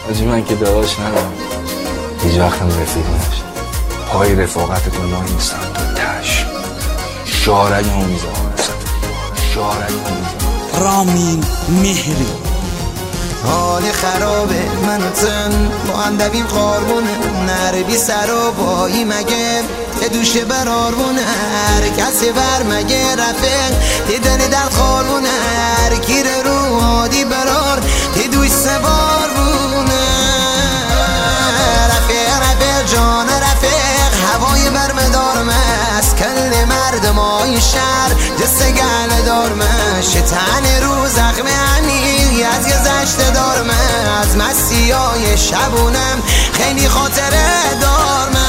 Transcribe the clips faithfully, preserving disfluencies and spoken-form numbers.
حاجی من که داداش ندارم، هیچ وقتم رفیق نشد. پای رفاقتتون ما نیستم تو تش شارگمو میزنم اصلا شارگمو میزنم. رامین مهری حال خرابه من و تن با هم دویم خاربونه نره بی سر و بایی مگه ته دوشه براربونه هر کسی بر مگه رفق ته دل دل خاربونه هر کیر رو عادی برار ته دوش سوار بونه رفق رفق جان رفق هوای برمدارمه از کل مردم های شهر جسته گل دارمه شتن رو زخم عنی از گذشته دارمه از مستی های شبونم خیلی خاطره دارمه.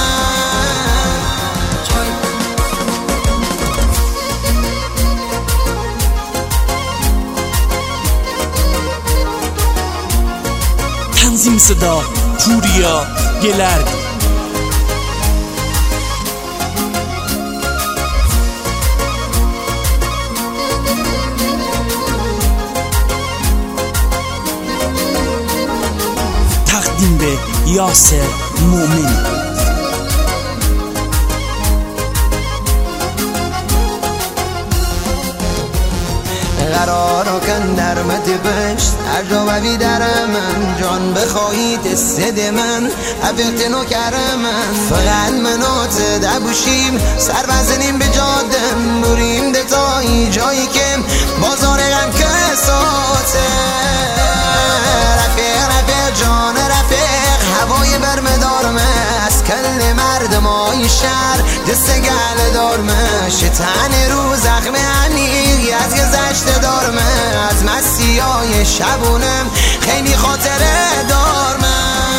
تنظیم صدا پوریا گلردی. تقدیم به یاسر مومن. قرار کن در مت بشت عجابی در من جان بخواهید صد من افقت نو کرمن فقط منات دبوشیم سر بزنیم به جادم بریم دتایی جایی که بازار غم کساته رفیق رفیق جان رفیق هوای برمدارمه از کل مردم های شهر دسته گل دارمه شتن رو زخم عنی از گذشته دارمه از مستی های شبونم خیلی خاطره دارمه.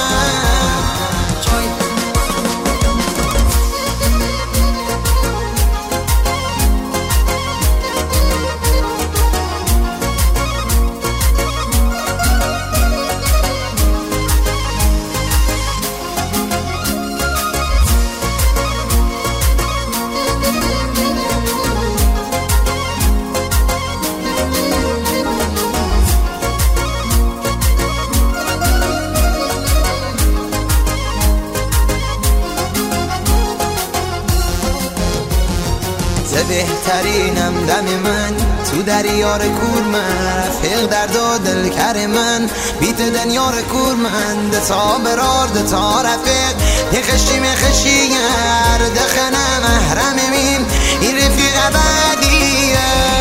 بهترینم دم من تو دریار کور من رفیق درد و دل کر من بیت دنیار کور من دتا برار دتا رفیق یه خشی می خشی گر دخنه محرم میم این رفیق ابدیه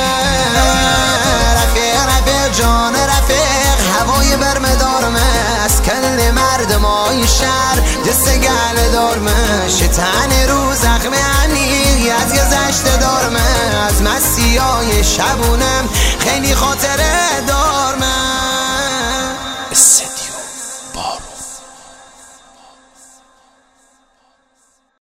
رفیق رفیق جان رفیق هوای برمدارمه از کل مردم های شهر جسته گل دارمه شتن رو زخم عنی از گذشته دارمه از مستی های شبونم خیلی خاطره دارمه.